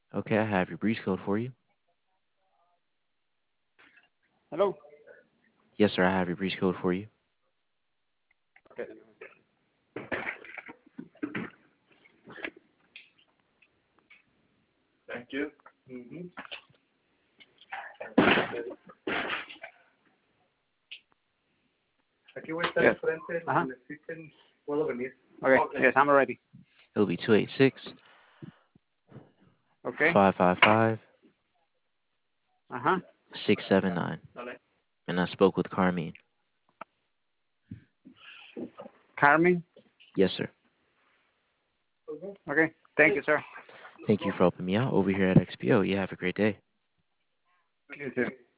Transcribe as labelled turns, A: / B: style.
A: Okay, I have your breach code for you.
B: Hello.
A: Yes, sir, I have your breach code for you.
B: Okay. Thank you. Aquí voy a estar enfrente, lo que necesiten, puedo venir. Okay. Yes, I'm ready.
A: It'll be 286
B: Okay.
A: 555
B: Uh-huh.
A: 679. And I spoke with Carmine.
B: Carmen.
A: Yes, sir.
B: Okay. Thank you, sir.
A: Thank you for helping me out over here at XPO. You have a great day.
B: You too.